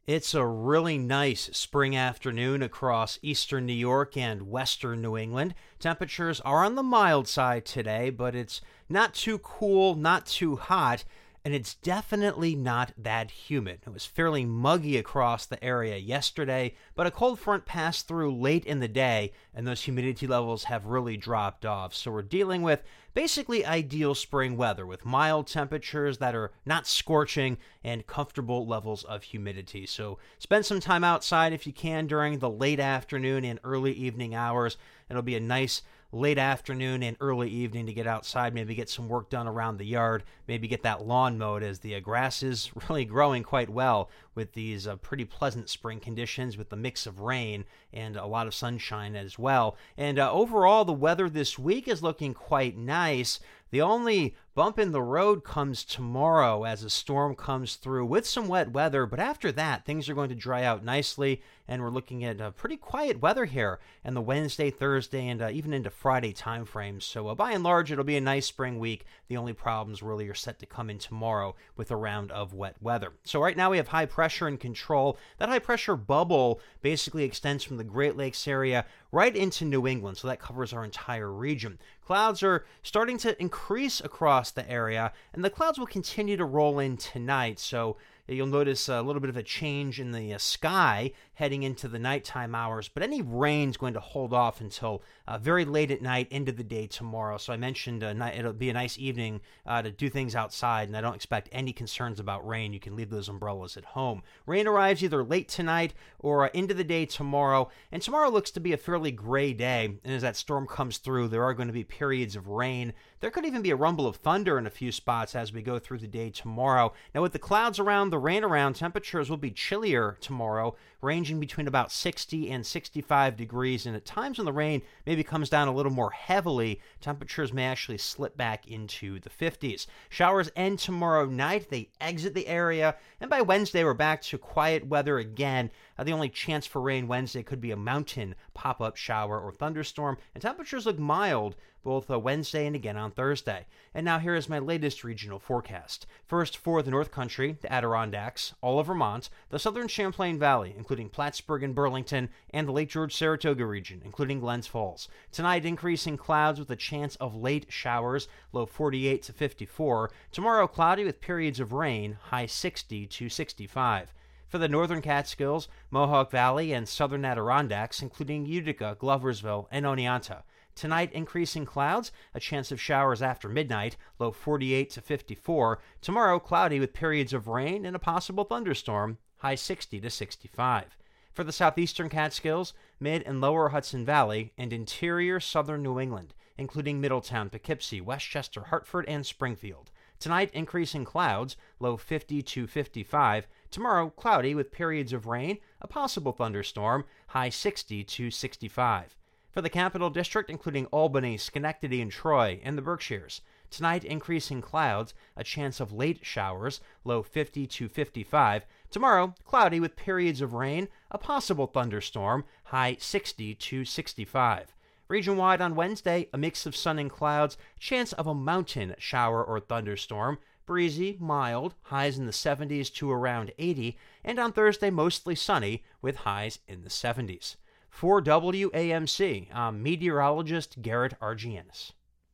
It's a really nice spring afternoon across eastern New York and western New England. Temperatures are on the mild side today, but it's not too cool, not too hot, and it's definitely not that humid. It was fairly muggy across the area yesterday, but a cold front passed through late in the day, and those humidity levels have really dropped off. So we're dealing with basically ideal spring weather with mild temperatures that are not scorching and comfortable levels of humidity. So spend some time outside if you can during the late afternoon and early evening hours. It'll be a nice late afternoon and early evening to get outside, maybe get some work done around the yard, maybe get that lawn mowed as the grass is really growing quite well with these pretty pleasant spring conditions with the mix of rain and a lot of sunshine as well. And overall, the weather this week is looking quite nice. The only bump in the road comes tomorrow as a storm comes through with some wet weather, but after that, things are going to dry out nicely, and we're looking at pretty quiet weather here in the Wednesday, Thursday, and even into Friday timeframes. So by and large, it'll be a nice spring week. The only problems really are set to come in tomorrow with a round of wet weather. So right now we have high pressure in control. That high pressure bubble basically extends from the Great Lakes area right into New England, so that covers our entire region. Clouds are starting to increase across the area, and the clouds will continue to roll in tonight, so you'll notice a little bit of a change in the sky heading into the nighttime hours, but any rain's going to hold off until very late at night into the day tomorrow. So I mentioned it'll be a nice evening to do things outside, and I don't expect any concerns about rain. You can leave those umbrellas at home. Rain arrives either late tonight or into the day tomorrow, and tomorrow looks to be a fairly gray day, and as that storm comes through, there are going to be periods of rain. There could even be a rumble of thunder in a few spots as we go through the day tomorrow. Now, with the clouds around, the rain around, temperatures will be chillier tomorrow, ranging between about 60 and 65 degrees, and at times when the rain maybe comes down a little more heavily, temperatures may actually slip back into the 50s. Showers end tomorrow night, they exit the area, and by Wednesday we're back to quiet weather again. The only chance for rain Wednesday could be a mountain pop-up shower or thunderstorm, and temperatures look mild both Wednesday and again on Thursday. And now here is my latest regional forecast. First, for the North Country, the Adirondacks, all of Vermont, the southern Champlain Valley, including Plattsburgh and Burlington, and the Lake George-Saratoga region, including Glens Falls. Tonight, increasing clouds with a chance of late showers, low 48 to 54. Tomorrow, cloudy with periods of rain, high 60 to 65. For the northern Catskills, Mohawk Valley, and southern Adirondacks, including Utica, Gloversville, and Oneonta. Tonight, increasing clouds, a chance of showers after midnight, low 48 to 54. Tomorrow, cloudy with periods of rain and a possible thunderstorm, high 60 to 65. For the southeastern Catskills, mid and lower Hudson Valley, and interior southern New England, including Middletown, Poughkeepsie, Westchester, Hartford, and Springfield. Tonight, increasing clouds, low 50 to 55. Tomorrow, cloudy with periods of rain, a possible thunderstorm, high 60 to 65. For the Capital District, including Albany, Schenectady, and Troy, and the Berkshires. Tonight, increasing clouds, a chance of late showers, low 50 to 55. Tomorrow, cloudy with periods of rain, a possible thunderstorm, high 60 to 65. Region-wide on Wednesday, a mix of sun and clouds, chance of a mountain shower or thunderstorm, breezy, mild, highs in the 70s to around 80, and on Thursday, mostly sunny with highs in the 70s. For WAMC, I'm meteorologist Garrett Argianis.